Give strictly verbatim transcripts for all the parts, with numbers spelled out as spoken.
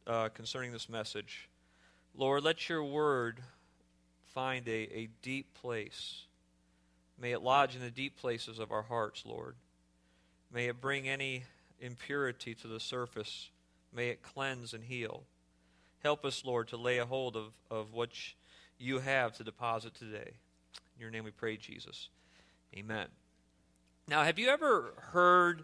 uh, concerning this message. Lord, let your word find a, a deep place. May it lodge in the deep places of our hearts, Lord. May it bring any impurity to the surface. May it cleanse and heal. Help us, Lord, to lay a hold of, of what you have to deposit today. In your name we pray, Jesus. Amen. Now, have you ever heard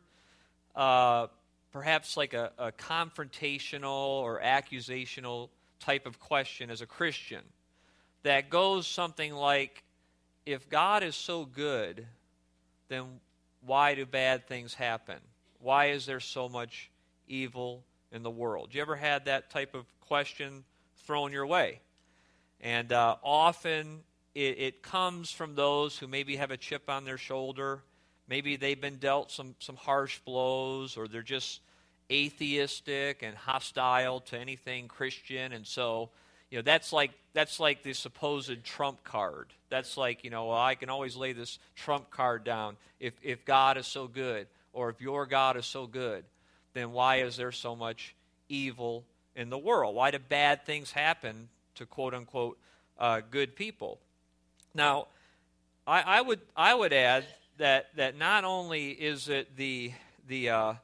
uh, perhaps like a, a confrontational or accusational type of question as a Christian that goes something like, if God is so good, then why do bad things happen? Why is there so much evil in the world? You ever had that type of question thrown your way? And uh, often it, it comes from those who maybe have a chip on their shoulder. Maybe they've been dealt some, some harsh blows, or they're just atheistic and hostile to anything Christian. And so, you know, that's like that's like the supposed trump card. That's like, you know, well, I can always lay this trump card down. If if God is so good, or if your God is so good, then why is there so much evil in the world? Why do bad things happen to quote unquote uh, good people? Now, I, I would I would add that that not only is it the the uh,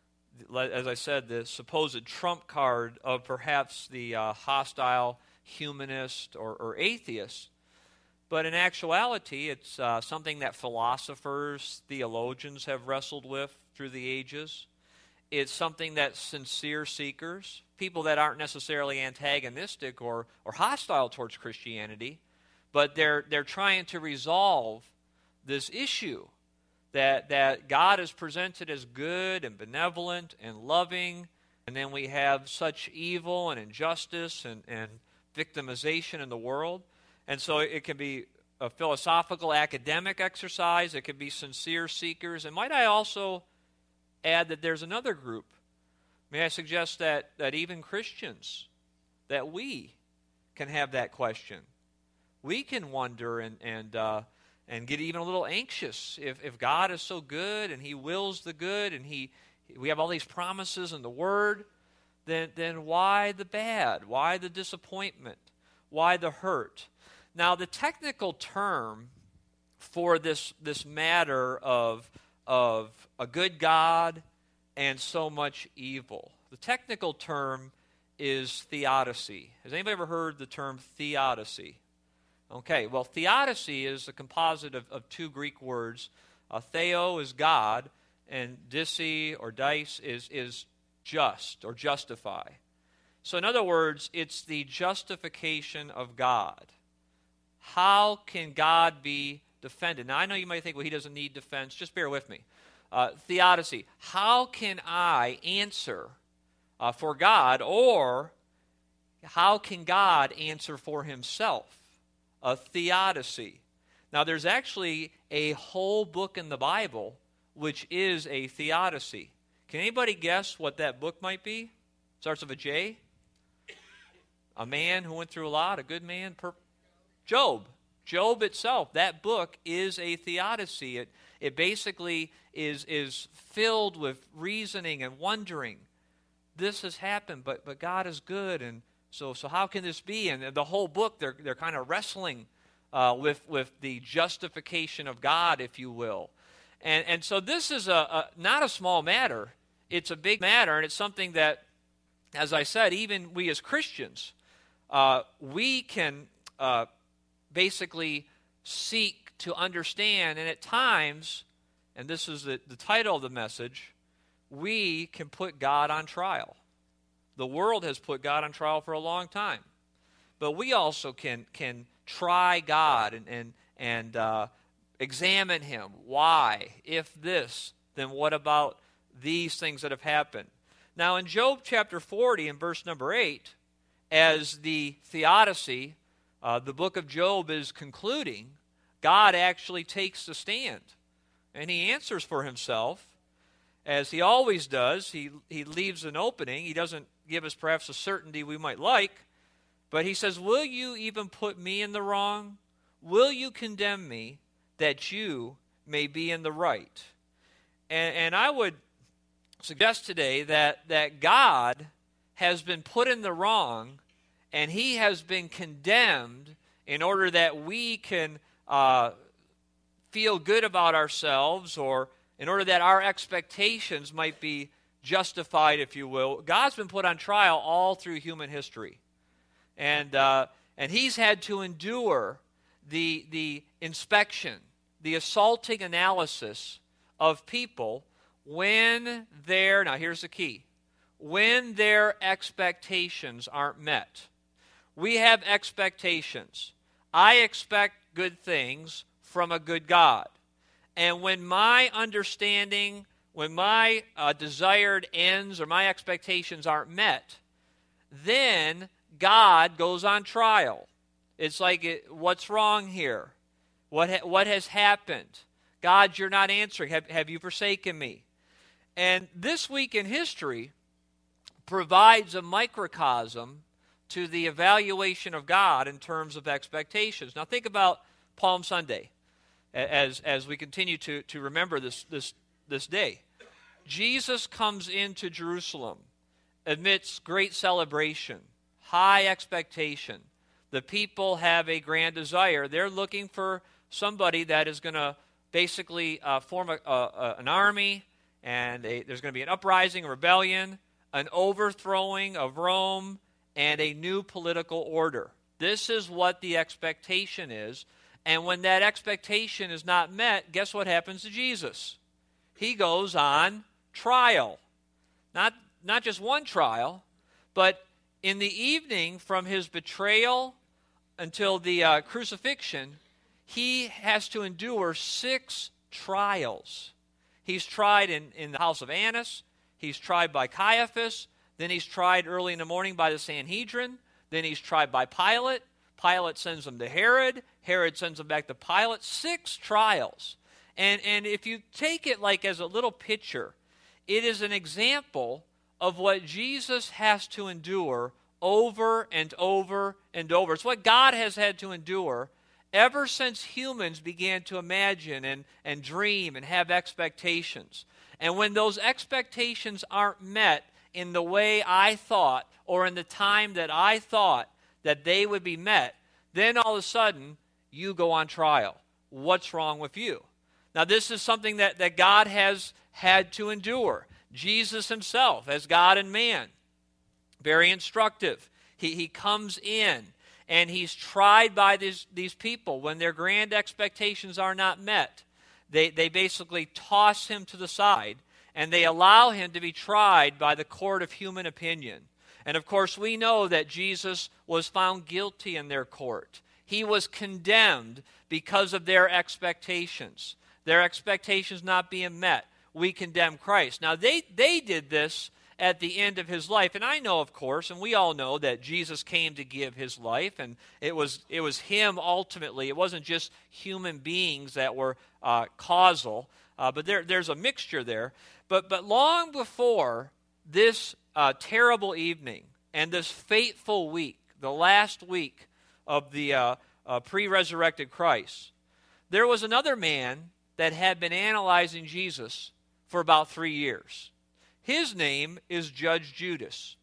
as I said, the supposed trump card of perhaps the uh, hostile humanist or, or atheist, but in actuality, it's uh, something that philosophers, theologians have wrestled with through the ages. It's something that sincere seekers, people that aren't necessarily antagonistic or, or hostile towards Christianity, but they're they're trying to resolve this issue. That, that God is presented as good and benevolent and loving, and then we have such evil and injustice and, and victimization in the world. And so it can be a philosophical academic exercise. It can be sincere seekers. And might I also add that there's another group. May I suggest that, that even Christians, that we can have that question. We can wonder and, and uh, and get even a little anxious if, if God is so good and he wills the good and he we have all these promises in the Word, then, then why the bad? Why the disappointment? Why the hurt? Now, the technical term for this, this matter of, of a good God and so much evil, the technical term is theodicy. Has anybody ever heard the term theodicy? Okay, well, theodicy is a composite of, of two Greek words. Uh, theo is God, and disi or dice is, is just or justify. So in other words, it's the justification of God. How can God be defended? Now, I know you might think, well, he doesn't need defense. Just bear with me. Uh, theodicy. How can I answer uh, for God, or how can God answer for himself? A theodicy. Now, there's actually a whole book in the Bible which is a theodicy. Can anybody guess what that book might be? Starts with a J? A man who went through a lot, a good man? Per- Job. Job itself, that book is a theodicy. It, it basically is, is filled with reasoning and wondering. This has happened, but, but God is good, and So, so how can this be? And the whole book, they're they're kind of wrestling uh, with with the justification of God, if you will. And and so this is a, a not a small matter. It's a big matter, and it's something that, as I said, even we as Christians, uh, we can uh, basically seek to understand. And at times, and this is the, the title of the message, we can put God on trial. The world has put God on trial for a long time. But we also can can try God and and, and uh, examine him. Why? If this, then what about these things that have happened? Now in Job chapter forty and verse number eight, as the theodicy, uh, the book of Job is concluding, God actually takes the stand. And he answers for himself. As he always does, he, he leaves an opening. He doesn't give us perhaps a certainty we might like, but he says, will you even put me in the wrong? Will you condemn me that you may be in the right? And, and I would suggest today that, that God has been put in the wrong, and he has been condemned in order that we can uh, feel good about ourselves, or in order that our expectations might be justified, if you will. God's been put on trial all through human history. And uh, and he's had to endure the, the inspection, the assaulting analysis of people when their, now here's the key, when their expectations aren't met. We have expectations. I expect good things from a good God. And when my understanding, when my uh, desired ends or my expectations aren't met, then God goes on trial. It's like, it, what's wrong here? What ha- what has happened? God, you're not answering. Have, have you forsaken me? And this week in history provides a microcosm to the evaluation of God in terms of expectations. Now think about Palm Sunday as, as we continue to, to remember this, this, this day. Jesus comes into Jerusalem amidst great celebration, high expectation. The people have a grand desire. They're looking for somebody that is going to basically uh, form a, a, an army, and a, there's going to be an uprising, a rebellion, an overthrowing of Rome, and a new political order. This is what the expectation is. And when that expectation is not met, guess what happens to Jesus? He goes on trial. Not, not just one trial, but in the evening from his betrayal until the uh, crucifixion, he has to endure six trials. He's tried in, in the house of Annas. He's tried by Caiaphas. Then he's tried early in the morning by the Sanhedrin. Then he's tried by Pilate. Pilate sends him to Herod. Herod sends him back to Pilate. Six trials. And, and if you take it like as a little picture, it is an example of what Jesus has to endure over and over and over. It's what God has had to endure ever since humans began to imagine and, and dream and have expectations. And when those expectations aren't met in the way I thought, or in the time that I thought that they would be met, then all of a sudden, you go on trial. What's wrong with you? Now, this is something that, that God has had to endure. Jesus himself, as God and man, very instructive. He, he comes in, and he's tried by these, these people when their grand expectations are not met. They, they basically toss him to the side, and they allow him to be tried by the court of human opinion. And of course, we know that Jesus was found guilty in their court. He was condemned because of their expectations. Their expectations not being met. We condemn Christ. Now, they, they did this at the end of his life. And I know, of course, and we all know that Jesus came to give his life, and it was it was him ultimately. It wasn't just human beings that were uh, causal, uh, but there there's a mixture there. But but long before this uh, terrible evening and this fateful week, the last week of the uh, uh, pre-resurrected Christ, there was another man that had been analyzing Jesus for about three years. His name is Judge Judas.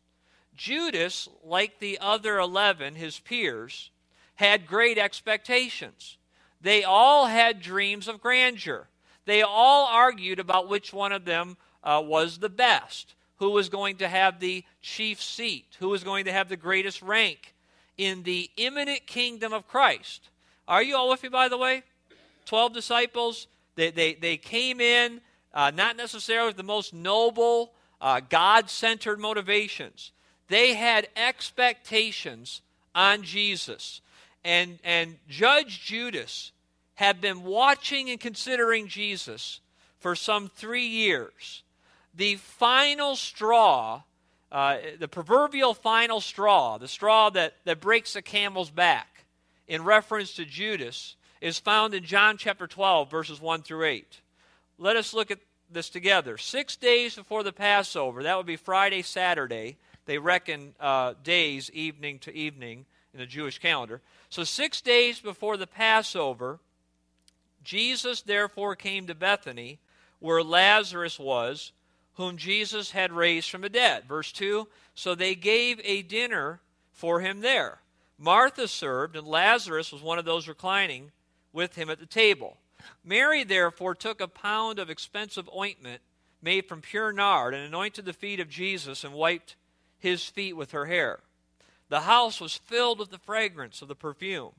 Judas, like the other eleven, his peers, had great expectations. They all had dreams of grandeur. They all argued about which one of them uh, was the best, who was going to have the chief seat, who was going to have the greatest rank in the imminent kingdom of Christ. Are you all with me, by the way? Twelve disciples, they, they, they came in, Uh, not necessarily with the most noble, uh, God-centered motivations. They had expectations on Jesus. And, and Judge Judas had been watching and considering Jesus for some three years. The final straw, uh, the proverbial final straw, the straw that, that breaks the camel's back, in reference to Judas, is found in John chapter twelve, verses one through eight. Let us look at this together. Six days before the Passover, that would be Friday, Saturday. They reckon uh, days, evening to evening, in the Jewish calendar. So six days before the Passover, Jesus therefore came to Bethany, where Lazarus was, whom Jesus had raised from the dead. Verse two, so they gave a dinner for him there. Martha served, and Lazarus was one of those reclining with him at the table. Mary therefore took a pound of expensive ointment made from pure nard and anointed the feet of Jesus and wiped his feet with her hair. The house was filled with the fragrance of the perfume.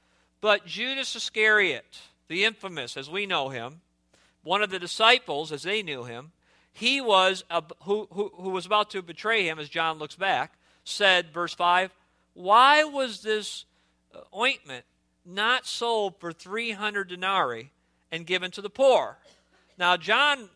But Judas Iscariot, the infamous, as we know him, one of the disciples, as they knew him, he was a, who, who, who was about to betray him, as John looks back, said, verse five, why was this ointment not sold for three hundred denarii and given to the poor? Now, John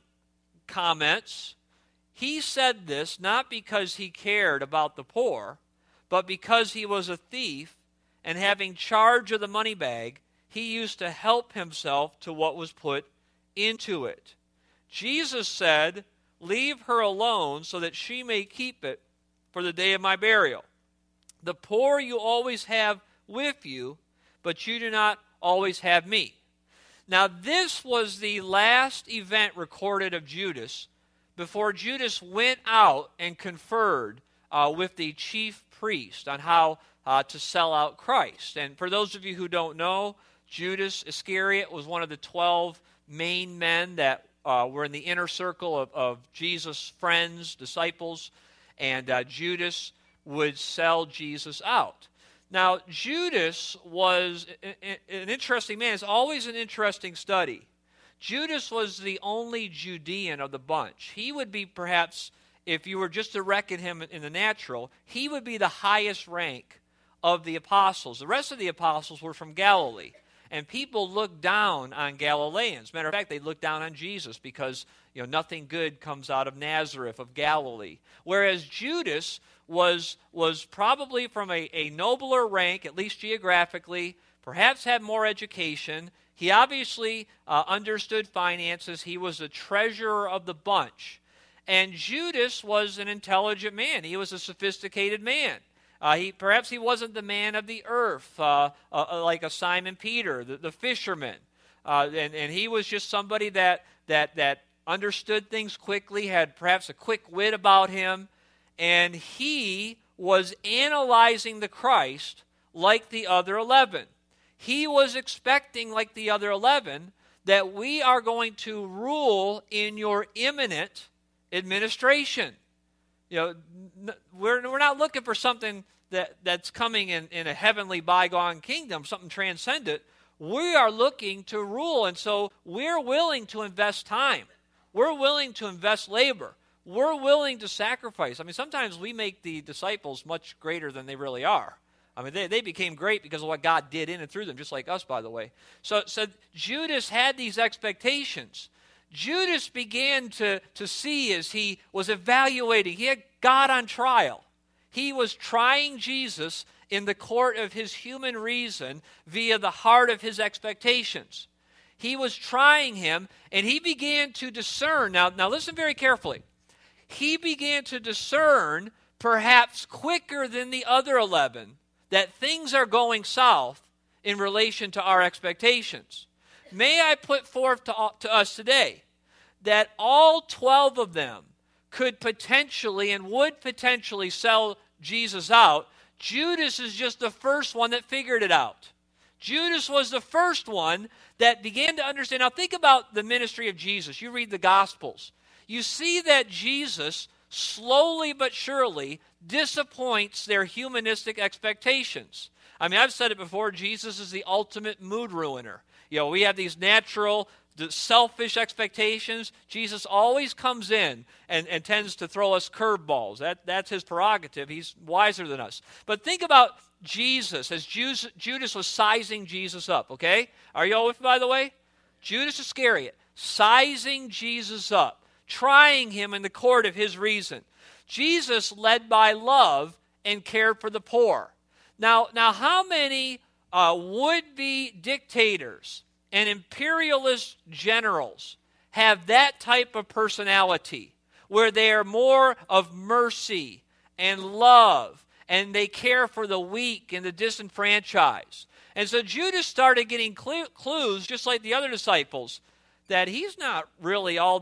comments, he said this not because he cared about the poor, but because he was a thief, and having charge of the money bag, he used to help himself to what was put into it. Jesus said, leave her alone so that she may keep it for the day of my burial. The poor you always have with you, but you do not always have me. Now, this was the last event recorded of Judas before Judas went out and conferred uh, with the chief priest on how uh, to sell out Christ. And for those of you who don't know, Judas Iscariot was one of the twelve main men that uh, were in the inner circle of, of Jesus' friends, disciples, and uh, Judas would sell Jesus out. Now, Judas was an interesting man. It's always an interesting study. Judas was the only Judean of the bunch. He would be perhaps, if you were just to reckon him in the natural, he would be the highest rank of the apostles. The rest of the apostles were from Galilee, and people looked down on Galileans. Matter of fact, they looked down on Jesus because, you know, nothing good comes out of Nazareth, of Galilee. Whereas Judas was, was probably from a, a nobler rank, at least geographically, perhaps had more education. He obviously uh, understood finances. He was the treasurer of the bunch. And Judas was an intelligent man. He was a sophisticated man. Uh, he perhaps he wasn't the man of the earth, uh, uh, like a Simon Peter, the, the fisherman. Uh, and, and he was just somebody that, that, that understood things quickly, had perhaps a quick wit about him. And he was analyzing the Christ like the other eleven. He was expecting, like the other eleven, that we are going to rule in your imminent administration. You know, we're, we're not looking for something that, that's coming in, in a heavenly bygone kingdom, something transcendent. We are looking to rule, and so we're willing to invest time. We're willing to invest labor. We're willing to sacrifice. I mean, sometimes we make the disciples much greater than they really are. I mean, they, they became great because of what God did in and through them, just like us, by the way. So, so Judas had these expectations. Judas began to, to see as he was evaluating. He had God on trial. He was trying Jesus in the court of his human reason via the heart of his expectations. He was trying him, and he began to discern. Now, now listen very carefully. He began to discern, perhaps quicker than the other eleven, that things are going south in relation to our expectations. May I put forth to, to us today that all twelve of them could potentially and would potentially sell Jesus out. Judas is just the first one that figured it out. Judas was the first one that began to understand. Now think about the ministry of Jesus. You read the Gospels. You see that Jesus slowly but surely disappoints their humanistic expectations. I mean, I've said it before, Jesus is the ultimate mood ruiner. You know, we have these natural, selfish expectations. Jesus always comes in and, and tends to throw us curveballs. That, that's his prerogative. He's wiser than us. But think about Jesus as Judas, Judas was sizing Jesus up, okay? Are you all with me, by the way? Judas Iscariot, sizing Jesus up, trying him in the court of his reason. Jesus led by love and cared for the poor. Now, now how many uh, would-be dictators and imperialist generals have that type of personality where they are more of mercy and love and they care for the weak and the disenfranchised? And so Judas started getting clues, just like the other disciples, that he's not really all that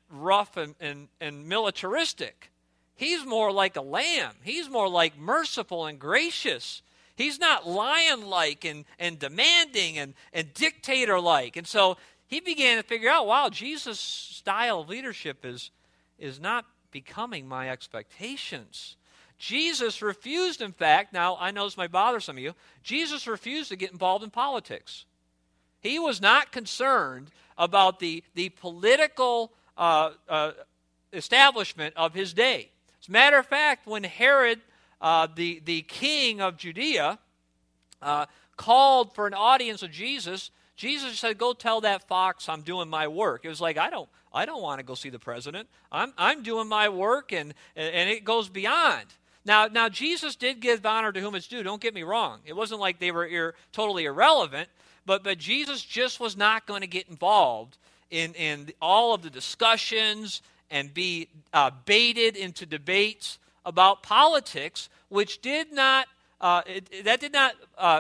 rough and, and, and militaristic. He's more like a lamb. He's more like merciful and gracious. He's not lion-like and, and demanding and, and dictator-like. And so he began to figure out, wow, Jesus' style of leadership is, is not becoming my expectations. Jesus refused, in fact, now I know this might bother some of you, Jesus refused to get involved in politics. He was not concerned about the, the political uh, uh, establishment of his day. As a matter of fact, when Herod, uh, the, the king of Judea, uh, called for an audience of Jesus, Jesus said, go tell that fox I'm doing my work. It was like, I don't I don't want to go see the president. I'm I'm doing my work, and, and it goes beyond. Now, now Jesus did give honor to whom it's due. Don't get me wrong. It wasn't like they were ir- totally irrelevant, but, but Jesus just was not going to get involved in, in all of the discussions and be uh, baited into debates about politics, which did not, uh, it, that did not uh,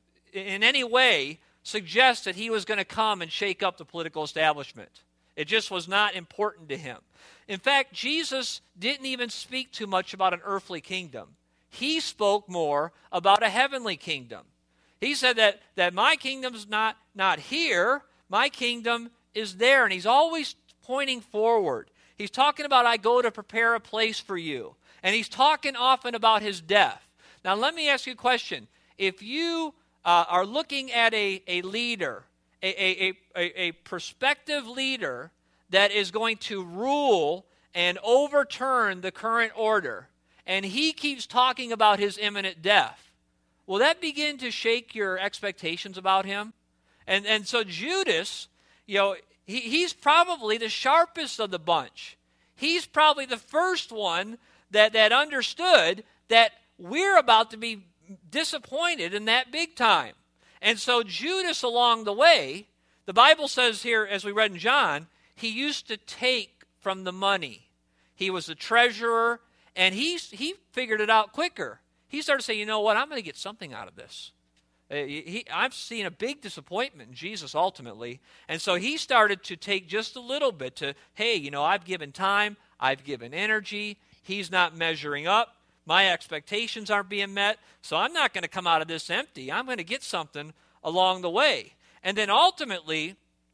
in any way suggest that he was going to come and shake up the political establishment. It just was not important to him. In fact, Jesus didn't even speak too much about an earthly kingdom. He spoke more about a heavenly kingdom. He said that, that my kingdom's not, not here, my kingdom is there. And he's always pointing forward. He's talking about, I go to prepare a place for you. And he's talking often about his death. Now, let me ask you a question. If you uh, are looking at a, a leader, a, a, a, a prospective leader that is going to rule and overturn the current order, and he keeps talking about his imminent death, will that begin to shake your expectations about him? And and so Judas, you know, he, he's probably the sharpest of the bunch. He's probably the first one that, that understood that we're about to be disappointed in that big time. And so Judas, along the way, the Bible says here, as we read in John, he used to take from the money. He was the treasurer, and he, he figured it out quicker. He started saying, you know what, I'm going to get something out of this. Uh, he, I've seen a big disappointment in Jesus ultimately, and so he started to take just a little bit to, hey, you know, I've given time, I've given energy, he's not measuring up, my expectations aren't being met, so I'm not going to come out of this empty. I'm going to get something along the way. And then ultimately,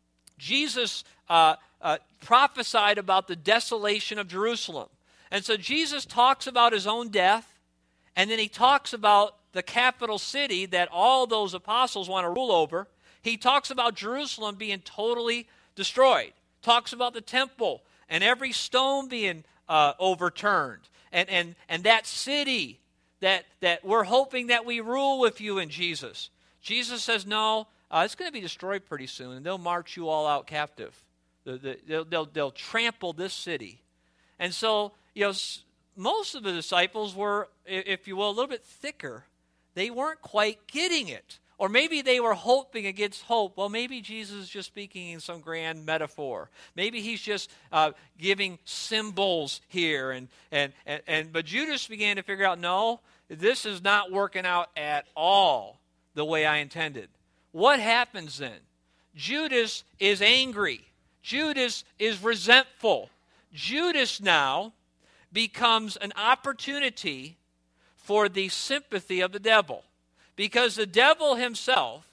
Jesus uh, uh, prophesied about the desolation of Jerusalem. And so Jesus talks about his own death, and then he talks about the capital city that all those apostles want to rule over. He talks about Jerusalem being totally destroyed. Talks about the temple and every stone being uh, overturned. And, and, and that city that, that we're hoping that we rule with you in Jesus. Jesus says, no, uh, it's going to be destroyed pretty soon, and they'll march you all out captive. The, the, they'll, they'll, they'll trample this city. And so, you know, most of the disciples were, if you will, a little bit thicker. They weren't quite getting it. Or maybe they were hoping against hope. Well, maybe Jesus is just speaking in some grand metaphor. Maybe he's just uh, giving symbols here. And, and, and, and But Judas began to figure out, no, this is not working out at all the way I intended. What happens then? Judas is angry. Judas is resentful. Judas now becomes an opportunity for the sympathy of the devil. Because the devil himself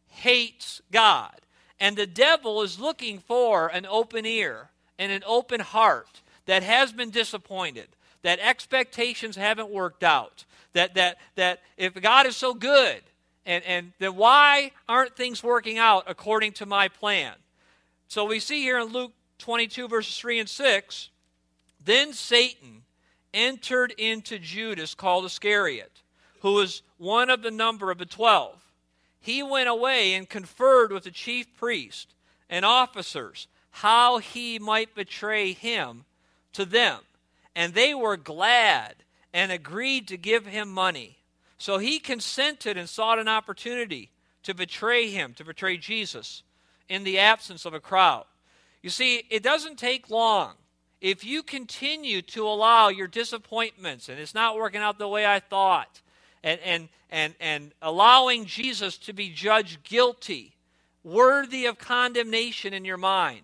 hates God. And the devil is looking for an open ear and an open heart that has been disappointed, that expectations haven't worked out, that that that if God is so good, and, and then why aren't things working out according to my plan? So we see here in Luke twenty-two, verses three and six, then Satan entered into Judas called Iscariot, who was one of the number of the twelve. He went away and conferred with the chief priest and officers how he might betray him to them. And they were glad and agreed to give him money. So he consented and sought an opportunity to betray him, to betray Jesus, in the absence of a crowd. You see, it doesn't take long. If you continue to allow your disappointments, and it's not working out the way I thought, and and and and allowing Jesus to be judged guilty, worthy of condemnation in your mind,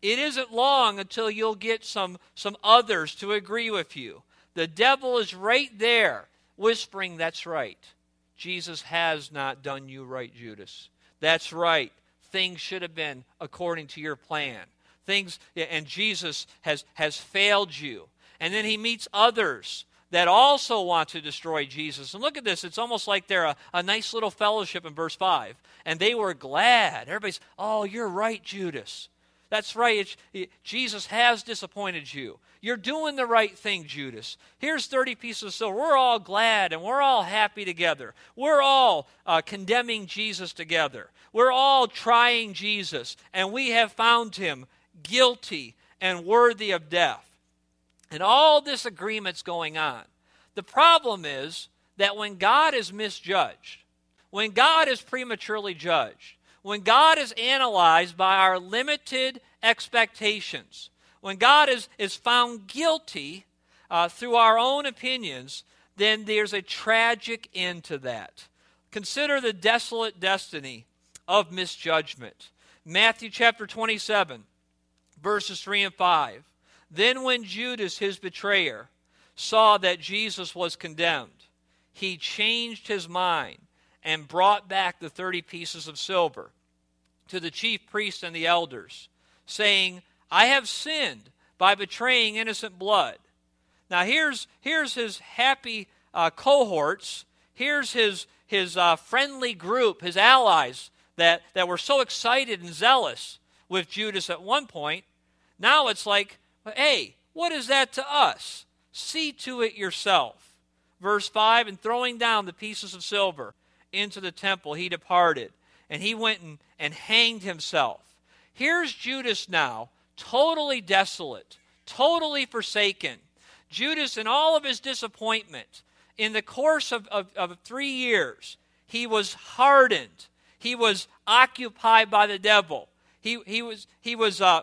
It isn't long until you'll get some, some others to agree with you. The devil is right there whispering, that's right. Jesus has not done you right, Judas. That's right. Things should have been according to your plan. Things, and Jesus has, has failed you. And then he meets others that also want to destroy Jesus. And look at this. It's almost like they're a, a nice little fellowship in verse five. And they were glad. Everybody's, oh, you're right, Judas. That's right. It's, it, Jesus has disappointed you. You're doing the right thing, Judas. Here's thirty pieces of silver. We're all glad and we're all happy together. We're all uh, condemning Jesus together. We're all trying Jesus, and we have found him guilty and worthy of death. And all this agreement's going on. The problem is that when God is misjudged, when God is prematurely judged, when God is analyzed by our limited expectations, when God is, is found guilty uh, through our own opinions, then there's a tragic end to that. Consider the desolate destiny of misjudgment. Matthew chapter twenty-seven, verses three and five. Then when Judas, his betrayer, saw that Jesus was condemned, he changed his mind and brought back the thirty pieces of silver to the chief priests and the elders, saying, I have sinned by betraying innocent blood. Now here's, here's his happy uh, cohorts. Here's his, his uh, friendly group, his allies that, that were so excited and zealous with Judas at one point. Now it's like, hey, what is that to us? See to it yourself. Verse five, and throwing down the pieces of silver into the temple, he departed, and he went and, and hanged himself. Here's Judas now, totally desolate, totally forsaken. Judas, in all of his disappointment, in the course of, of, of three years, he was hardened. He was occupied by the devil. He, he was, he was uh,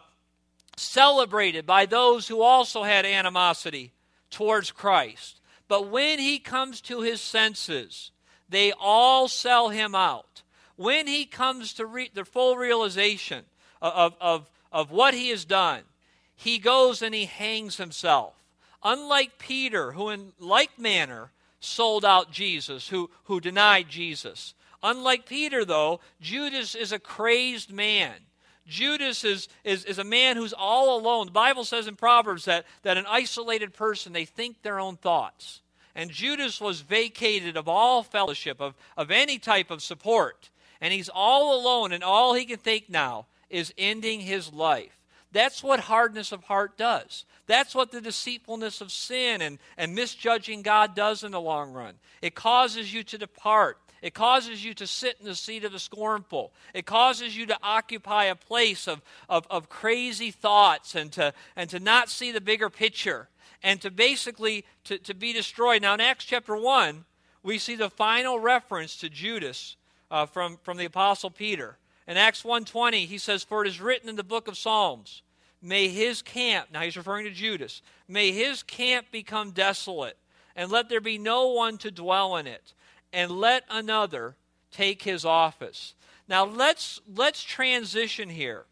celebrated by those who also had animosity towards Christ. But when he comes to his senses, they all sell him out. When he comes to re- the full realization of, of, of what he has done, he goes and he hangs himself. Unlike Peter, who in like manner sold out Jesus, who, who denied Jesus. Unlike Peter, though, Judas is a crazed man. Judas is, is, is a man who's all alone. The Bible says in Proverbs that, that an isolated person, they think their own thoughts. And Judas was vacated of all fellowship, of, of any type of support. And he's all alone, and all he can think now is ending his life. That's what hardness of heart does. That's what the deceitfulness of sin and, and misjudging God does in the long run. It causes you to depart. It causes you to sit in the seat of the scornful. It causes you to occupy a place of, of, of crazy thoughts and to, and to not see the bigger picture and to basically to, to be destroyed. Now in Acts chapter one, we see the final reference to Judas uh, from, from the Apostle Peter. In Acts one twenty, he says, for it is written in the book of Psalms, may his camp, now he's referring to Judas, may his camp become desolate, and let there be no one to dwell in it, and let another take his office. Now let's let's transition here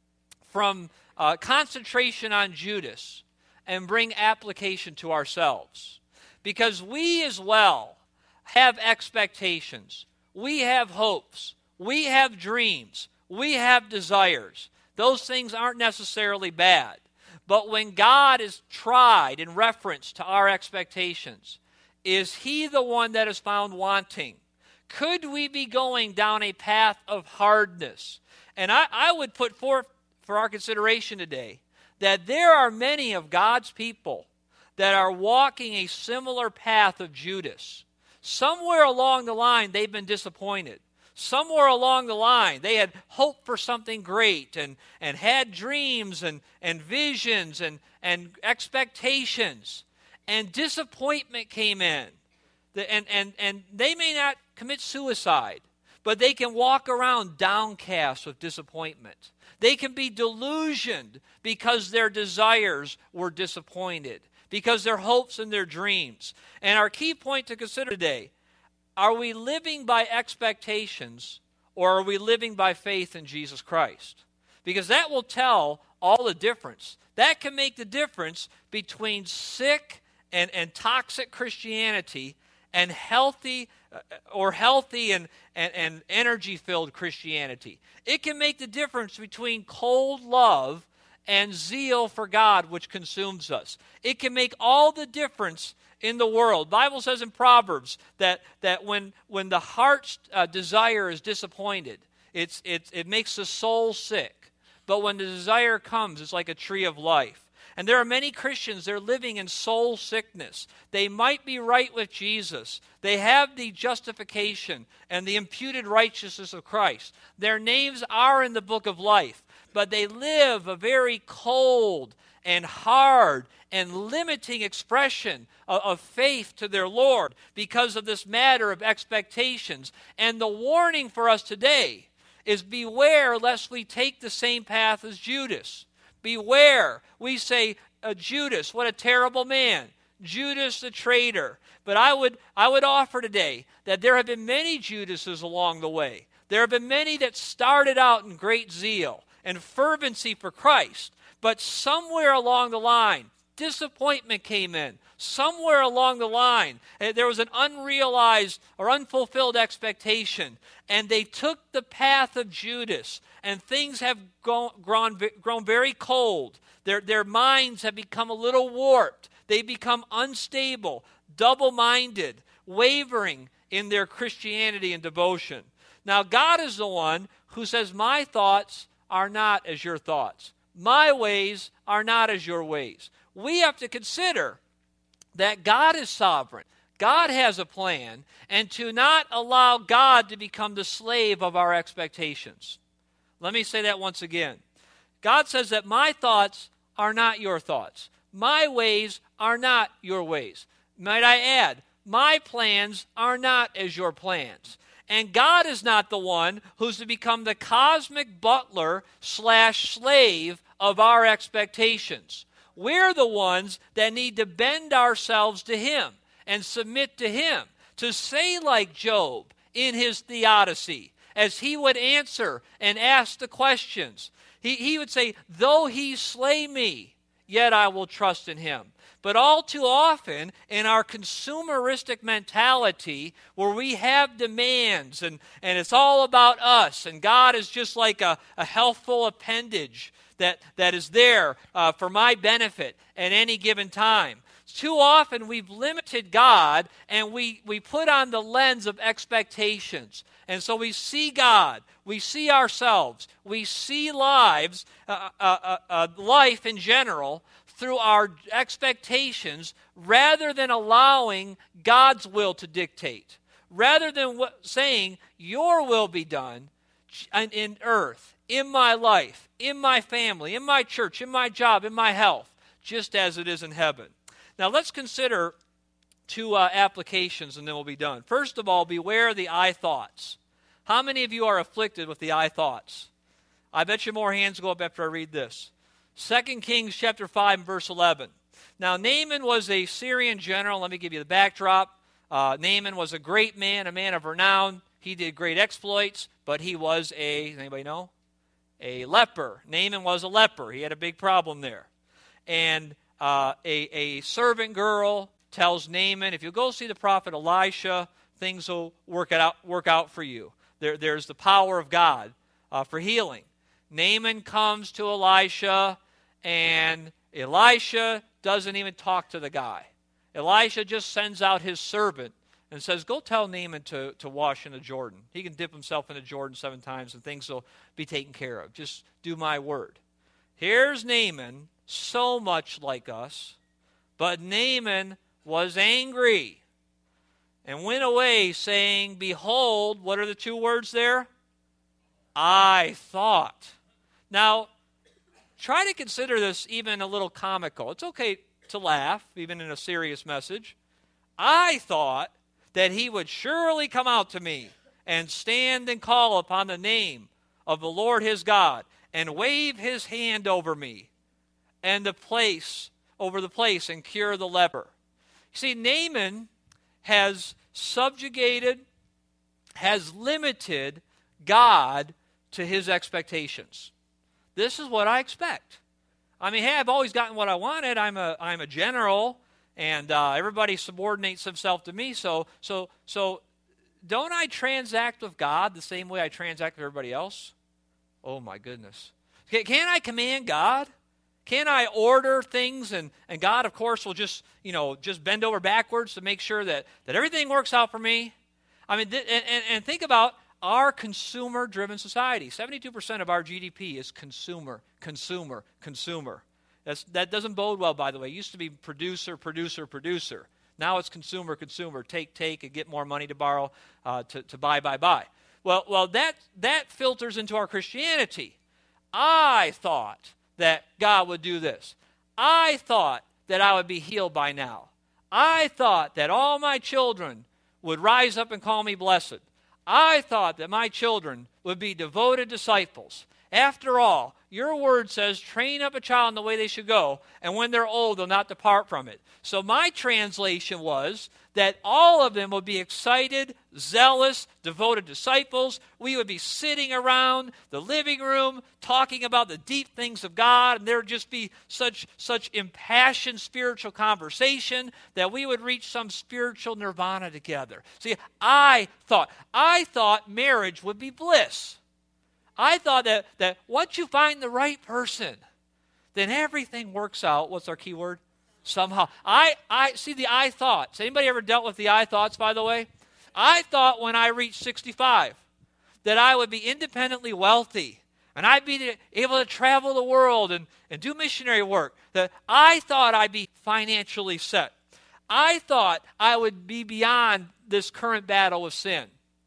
from uh, concentration on Judas and bring application to ourselves. Because we as well have expectations. We have hopes. We have dreams. We have desires. Those things aren't necessarily bad. But when God is tried in reference to our expectations, is he the one that is found wanting? Could we be going down a path of hardness? And I, I would put forth for our consideration today that there are many of God's people that are walking a similar path of Judas. Somewhere along the line, they've been disappointed. Somewhere along the line, they had hoped for something great and, and had dreams and, and visions and, and expectations. And disappointment came in. The, and, and, and they may not commit suicide, but they can walk around downcast with disappointment. They can be delusioned because their desires were disappointed, because their hopes and their dreams. And our key point to consider today, are we living by expectations or are we living by faith in Jesus Christ? because that will tell all the difference. That can make the difference between sick and, and toxic Christianity and healthy uh, or healthy and, and, and energy-filled Christianity. It can make the difference between cold love and zeal for God, which consumes us. It can make all the difference in the world. The Bible says in Proverbs that, that when, when the heart's uh, desire is disappointed, it's, it's, it makes the soul sick. But when the desire comes, it's like a tree of life. And there are many Christians, they're living in soul sickness. They might be right with Jesus. They have the justification and the imputed righteousness of Christ. Their names are in the book of life, but they live a very cold and hard and limiting expression of, of faith to their Lord because of this matter of expectations. And the warning for us today is beware lest we take the same path as Judas. Beware. We say, uh, Judas, what a terrible man. Judas the traitor. But I would, I would offer today that there have been many Judases along the way. There have been many that started out in great zeal and fervency for Christ. But somewhere along the line, disappointment came in. Somewhere along the line, there was an unrealized or unfulfilled expectation. And they took the path of Judas. And things have grown, grown, grown very cold. Their, their minds have become a little warped. They become unstable, double-minded, wavering in their Christianity and devotion. Now, God is the one who says, my thoughts are not as your thoughts. My ways are not as your ways. We have to consider that God is sovereign. God has a plan, and to not allow God to become the slave of our expectations. Let me say that once again. God says that my thoughts are not your thoughts. My ways are not your ways. Might I add, my plans are not as your plans. And God is not the one who's to become the cosmic butler slash slave of our expectations. We're the ones that need to bend ourselves to Him and submit to Him, to say like Job in his theodicy, as he would answer and ask the questions. He, he would say, though He slay me, yet I will trust in Him. But all too often, in our consumeristic mentality, where we have demands, and, and it's all about us, and God is just like a, a healthful appendage that, that is there uh, for my benefit at any given time. Too often, we've limited God, and we, we put on the lens of expectations. And so we see God, we see ourselves, we see lives, uh, uh, uh, uh, life in general, through our expectations, rather than allowing God's will to dictate. Rather than what, saying, your will be done in, in earth, in my life, in my family, in my church, in my job, in my health, just as it is in heaven. Now let's consider two uh, applications and then we'll be done. First of all, beware the I thoughts. How many of you are afflicted with the I thoughts? I bet you more hands go up after I read this. Second Kings chapter five, verse eleven. Now Naaman was a Syrian general. Let me give you the backdrop. Uh, Naaman was a great man, a man of renown. He did great exploits, but he was a, does anybody know? A leper. Naaman was a leper. He had a big problem there. And uh, a, a servant girl tells Naaman, if you go see the prophet Elisha, things will work out, work out for you. There, there's the power of God uh, for healing. Naaman comes to Elisha, and Elisha doesn't even talk to the guy. Elisha just sends out his servant and says, go tell Naaman to, to wash in the Jordan. He can dip himself in the Jordan seven times and things will be taken care of. Just do my word. Here's Naaman, so much like us, but Naaman was angry and went away saying, behold, what are the two words there? I thought. Now, try to consider this even a little comical. It's okay to laugh, even in a serious message. I thought that he would surely come out to me and stand and call upon the name of the Lord his God and wave his hand over me and the place, over the place and cure the leper. See, Naaman has subjugated, has limited God to his expectations. this is what I expect. I mean, hey, I've always gotten what I wanted. I'm a I'm a general, and uh, everybody subordinates themselves to me. So so so, don't I transact with God the same way I transact with everybody else? Oh my goodness! Can, can I command God? Can I order things, and, and God, of course, will just you know just bend over backwards to make sure that that everything works out for me? I mean, th- and, and and think about our consumer-driven society. seventy-two percent of our G D P is consumer, consumer, consumer. That's, that doesn't bode well, by the way. It used to be producer, producer, producer. Now it's consumer, consumer. Take, take, and get more money to borrow, uh, to, to buy, buy, buy. Well, well, that that filters into our Christianity. I thought that God would do this. I thought that I would be healed by now. I thought that all my children would rise up and call me blessed. I thought that my children would be devoted disciples. After all, your word says, train up a child in the way they should go, and when they're old, they'll not depart from it. So my translation was that all of them would be excited, zealous, devoted disciples. We would be sitting around the living room talking about the deep things of God, and there would just be such, such impassioned spiritual conversation that we would reach some spiritual nirvana together. See, I thought, I thought marriage would be bliss. I thought that, that once you find the right person, then everything works out. What's our key word? Somehow. I, I see the I thoughts. Anybody ever dealt with the I thoughts, by the way? I thought when I reached sixty-five that I would be independently wealthy and I'd be able to travel the world and, and do missionary work. That I thought I'd be financially set. I thought I would be beyond this current battle with sin.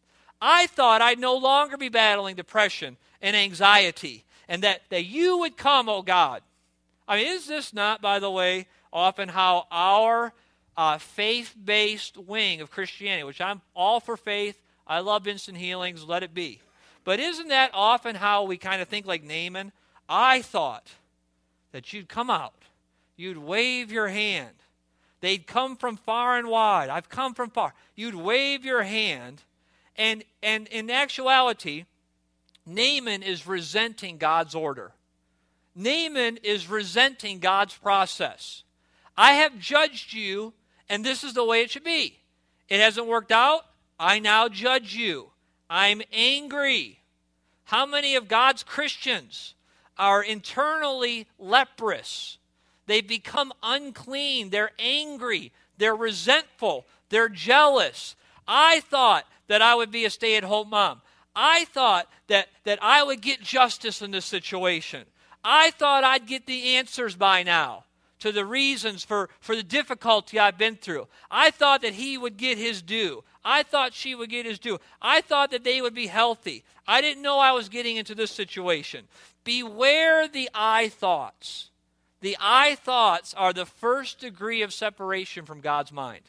I thought I'd no longer be battling depression and anxiety, and that, that you would come, oh God. I mean, is this not, by the way, often how our uh, faith-based wing of Christianity, which I'm all for faith, I love instant healings, let it be. But isn't that often how we kind of think like Naaman? I thought that you'd come out, you'd wave your hand. They'd come from far and wide. I've come from far. You'd wave your hand. And, and in actuality, Naaman is resenting God's order. Naaman is resenting God's process. I have judged you, and this is the way it should be. It hasn't worked out. I now judge you. I'm angry. How many of God's Christians are internally leprous? They've become unclean. They're angry. They're resentful. They're jealous. I thought that I would be a stay-at-home mom. I thought that, that I would get justice in this situation. I thought I'd get the answers by now to the reasons for, for the difficulty I've been through. I thought that he would get his due. I thought she would get his due. I thought that they would be healthy. I didn't know I was getting into this situation. Beware the I thoughts. The I thoughts are the first degree of separation from God's mind.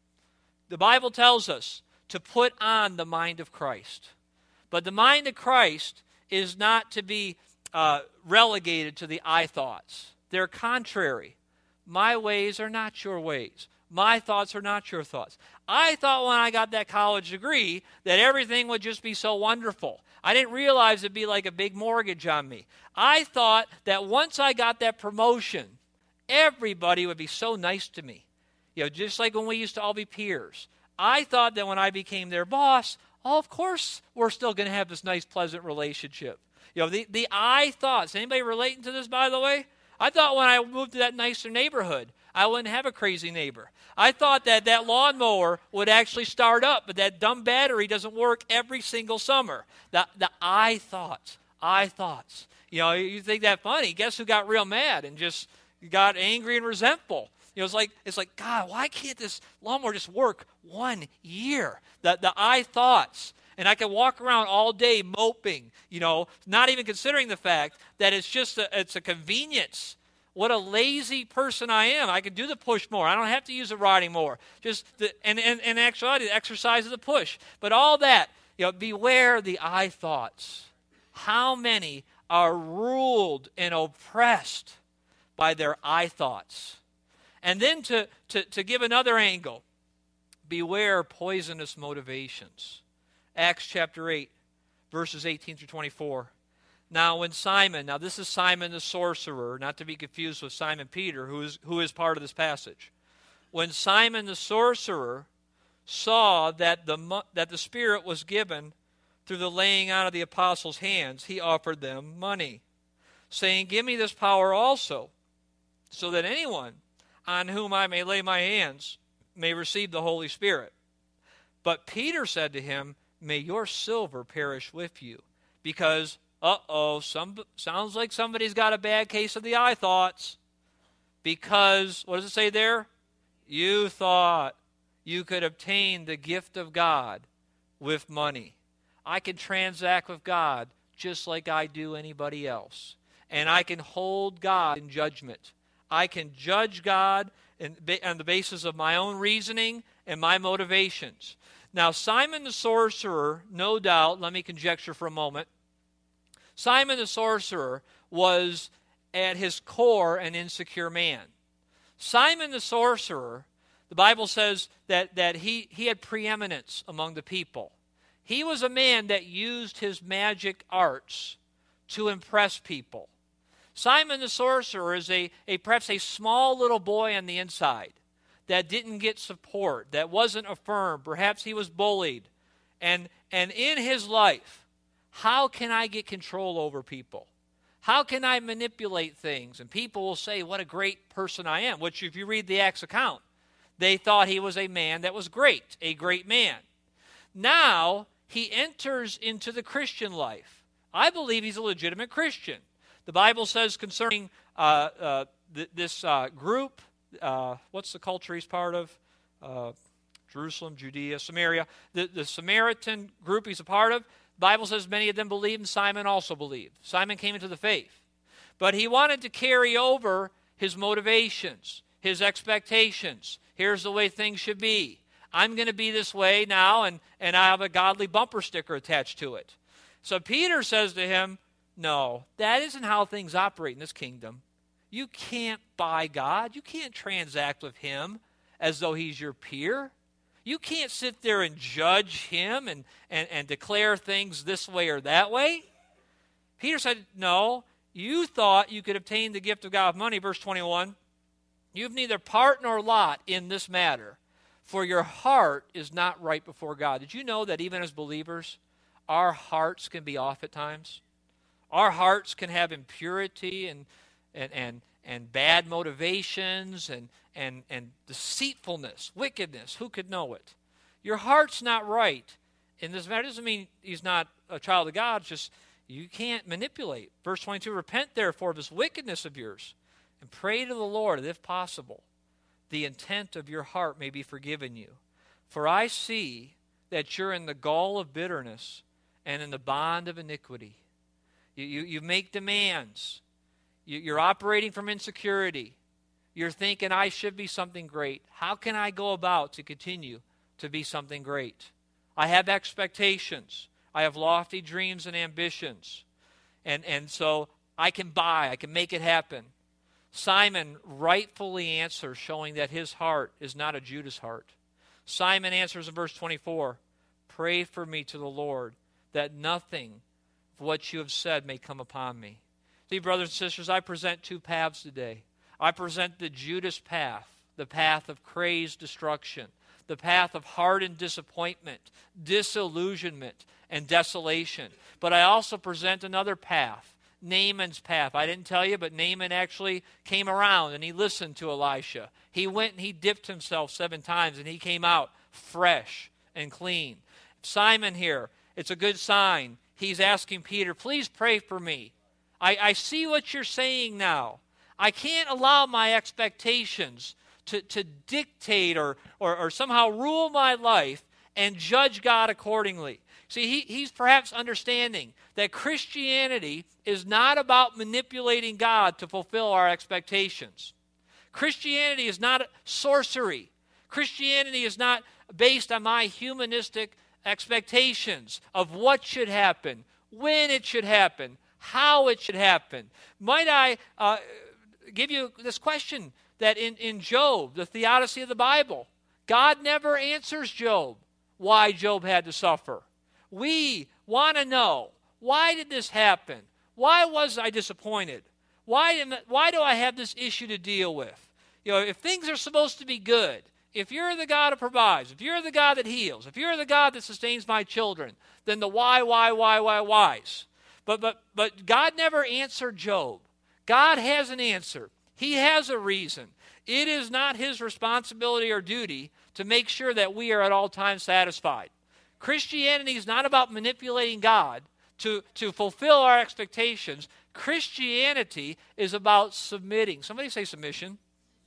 The Bible tells us to put on the mind of Christ. But the mind of Christ is not to be uh, relegated to the I thoughts. They're contrary. My ways are not your ways. My thoughts are not your thoughts. I thought when I got that college degree that everything would just be so wonderful. I didn't realize it'd be like a big mortgage on me. I thought that once I got that promotion, everybody would be so nice to me. You know, just like when we used to all be peers. I thought that when I became their boss, oh, of course we're still going to have this nice, pleasant relationship. You know, the, the I thoughts. Anybody relating to this, by the way? I thought when I moved to that nicer neighborhood, I wouldn't have a crazy neighbor. I thought that that lawnmower would actually start up, but that dumb battery doesn't work every single summer. The, the I thoughts. I thoughts. You know, you think that funny. Guess who got real mad and just got angry and resentful? You know, it's like, it's like, God, why can't this lawnmower just work one year? The, the I thoughts. And I can walk around all day moping, you know, not even considering the fact that it's just a, it's a convenience. What a lazy person I am. I can do the push more. I don't have to use the riding more. Just the, and, and, and actually, the exercise of the push. But all that, you know, beware the I thoughts. How many are ruled and oppressed by their I thoughts? And then to, to, to give another angle, beware poisonous motivations. Acts chapter eight, verses eighteen through twenty-four. Now when Simon, now this is Simon the sorcerer, not to be confused with Simon Peter, who is, who is part of this passage. When Simon the sorcerer saw that the, that the Spirit was given through the laying on of the apostles' hands, he offered them money, saying, "Give me this power also, so that anyone on whom I may lay my hands may receive the Holy Spirit." But Peter said to him, "May your silver perish with you," because, uh-oh, some, sounds like somebody's got a bad case of the eye thoughts. Because, what does it say there? You thought you could obtain the gift of God with money. I can transact with God just like I do anybody else. And I can hold God in judgment. I can judge God in, on the basis of my own reasoning and my motivations. Now, Simon the sorcerer, no doubt, let me conjecture for a moment, Simon the sorcerer was at his core an insecure man. Simon the sorcerer, the Bible says that, that he, he had preeminence among the people. He was a man that used his magic arts to impress people. Simon the sorcerer is a, a perhaps a small little boy on the inside that didn't get support, that wasn't affirmed. Perhaps he was bullied. And, and in his life, how can I get control over people? How can I manipulate things? And people will say, what a great person I am, which if you read the Acts account, they thought he was a man that was great, a great man. Now, he enters into the Christian life. I believe he's a legitimate Christian. The Bible says concerning uh, uh, th- this uh, group, uh, what's the culture he's part of? Uh, Jerusalem, Judea, Samaria. The, the Samaritan group he's a part of, the Bible says many of them believed, and Simon also believed. Simon came into the faith. But he wanted to carry over his motivations, his expectations. Here's the way things should be. I'm going to be this way now, and, and I have a godly bumper sticker attached to it. So Peter says to him, no, that isn't how things operate in this kingdom. You can't buy God. You can't transact with him as though he's your peer. You can't sit there and judge him and, and, and declare things this way or that way. Peter said, no, you thought you could obtain the gift of God with money. Verse twenty-one, you've neither part nor lot in this matter, for your heart is not right before God. Did you know that even as believers, our hearts can be off at times? Our hearts can have impurity and and and, and bad motivations and, and, and deceitfulness, wickedness. Who could know it? Your heart's not right in this matter. It doesn't mean he's not a child of God. It's just you can't manipulate. Verse twenty-two, repent therefore of this wickedness of yours and pray to the Lord that if possible, the intent of your heart may be forgiven you. For I see that you're in the gall of bitterness and in the bond of iniquity. You, you, you make demands. You, you're operating from insecurity. You're thinking, I should be something great. How can I go about to continue to be something great? I have expectations. I have lofty dreams and ambitions. And, and so I can buy, I can make it happen. Simon rightfully answers, showing that his heart is not a Judas heart. Simon answers in verse twenty-four, pray for me to the Lord, that nothing of what you have said may come upon me. See, brothers and sisters, I present two paths today. I present the Judas path, the path of crazed destruction, the path of hardened disappointment, disillusionment, and desolation. But I also present another path, Naaman's path. I didn't tell you, but Naaman actually came around and he listened to Elisha. He went and he dipped himself seven times and he came out fresh and clean. Simon here, it's a good sign. He's asking Peter, please pray for me. I, I see what you're saying now. I can't allow my expectations to, to dictate or, or, or somehow rule my life and judge God accordingly. See, he, he's perhaps understanding that Christianity is not about manipulating God to fulfill our expectations. Christianity is not sorcery. Christianity is not based on my humanistic expectations of what should happen, when it should happen, how it should happen. Might I uh, give you this question that in, in Job, the theodicy of the Bible, God never answers Job why Job had to suffer. We want to know, why did this happen? Why was I disappointed? Why, am, why do I have this issue to deal with? You know, if things are supposed to be good, if you're the God that provides, if you're the God that heals, if you're the God that sustains my children, then the why, why, why, why, whys. But, but, but God never answered Job. God has an answer. He has a reason. It is not his responsibility or duty to make sure that we are at all times satisfied. Christianity is not about manipulating God to, to fulfill our expectations. Christianity is about submitting. Somebody say submission.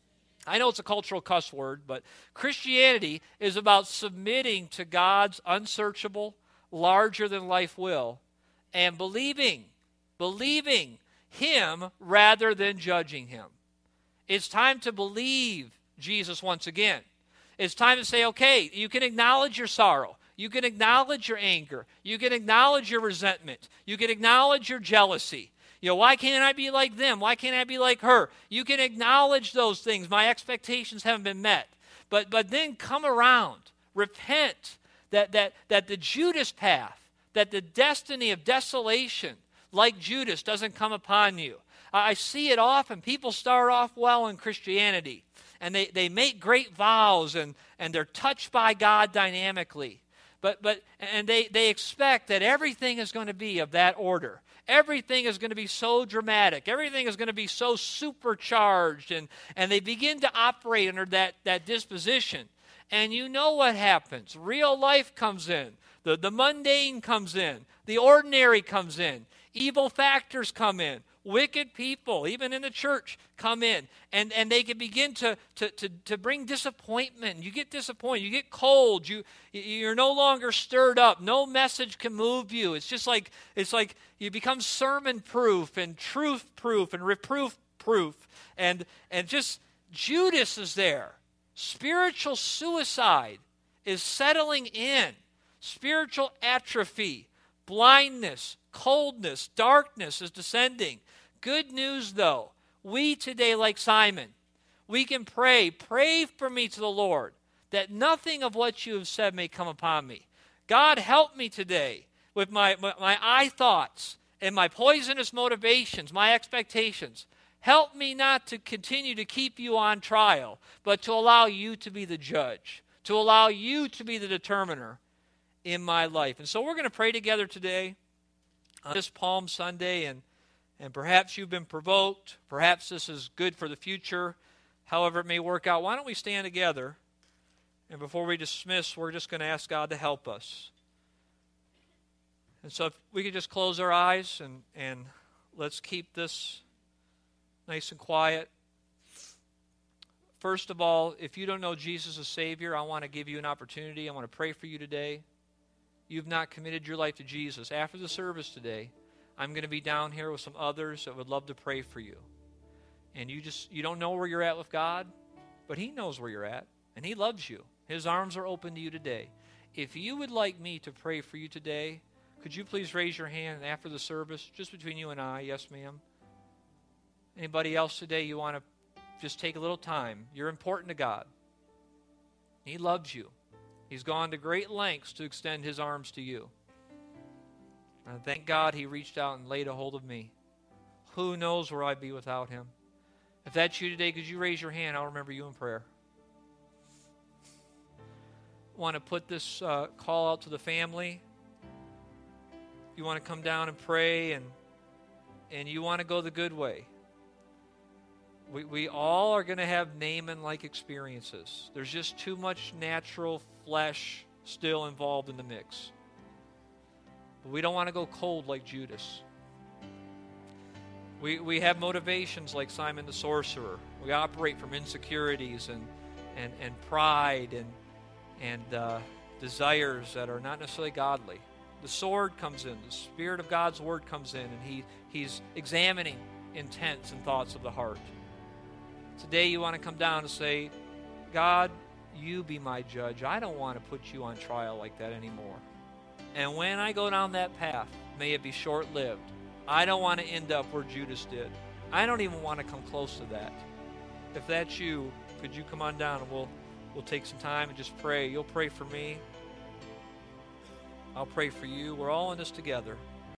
I know it's a cultural cuss word, but Christianity is about submitting to God's unsearchable, larger-than-life will and believing, believing him rather than judging him. It's time to believe Jesus once again. It's time to say, okay, you can acknowledge your sorrow. You can acknowledge your anger. You can acknowledge your resentment. You can acknowledge your jealousy. You know, why can't I be like them? Why can't I be like her? You can acknowledge those things. My expectations haven't been met. But but then come around. Repent that that that the Judas path, that the destiny of desolation, like Judas, doesn't come upon you. I see it often. People start off well in Christianity, and they, they make great vows, and, and they're touched by God dynamically. But but and they, they expect that everything is going to be of that order. Everything is going to be so dramatic. Everything is going to be so supercharged. And, and they begin to operate under that, that disposition. And you know what happens. Real life comes in. The, the mundane comes in. The ordinary comes in. Evil factors come in. Wicked people, even in the church, come in. And, and they can begin to, to, to, to bring disappointment. You get disappointed. You get cold. You, you're no longer stirred up. No message can move you. It's just like, it's like you become sermon-proof and truth-proof and reproof-proof. And, and just Judas is there. Spiritual suicide is settling in. Spiritual atrophy, blindness, coldness, darkness is descending. Good news, though. We today, like Simon, we can pray. Pray for me to the Lord, that nothing of what you have said may come upon me. God, help me today with my, my, my I thoughts and my poisonous motivations, my expectations. Help me not to continue to keep you on trial, but to allow you to be the judge, to allow you to be the determiner in my life. And so we're going to pray together today on this Palm Sunday, and, and perhaps you've been provoked. Perhaps this is good for the future, however it may work out. Why don't we stand together? And before we dismiss, we're just going to ask God to help us. And so if we could just close our eyes and, and let's keep this nice and quiet. First of all, if you don't know Jesus as Savior, I want to give you an opportunity. I want to pray for you today. You've not committed your life to Jesus. After the service today, I'm going to be down here with some others that would love to pray for you. And you just, you don't know where you're at with God, but He knows where you're at, and He loves you. His arms are open to you today. If you would like me to pray for you today, could you please raise your hand after the service, just between you and I? Yes, ma'am. Anybody else today you want to just take a little time? You're important to God. He loves you. He's gone to great lengths to extend His arms to you. And thank God He reached out and laid a hold of me. Who knows where I'd be without Him? If that's you today, could you raise your hand? I'll remember you in prayer. I want to put this uh, call out to the family. If you want to come down and pray, and and you want to go the good way. We, we all are going to have Naaman-like experiences. There's just too much natural flesh still involved in the mix. But we don't want to go cold like Judas. We we have motivations like Simon the sorcerer. We operate from insecurities and and, and pride and, and uh, desires that are not necessarily godly. The sword comes in. The Spirit of God's Word comes in, and he He's examining intents and thoughts of the heart. Today you want to come down and say, God, you be my judge. I don't want to put you on trial like that anymore. And when I go down that path, may it be short-lived. I don't want to end up where Judas did. I don't even want to come close to that. If that's you, could you come on down and we'll, we'll take some time and just pray. You'll pray for me. I'll pray for you. We're all in this together.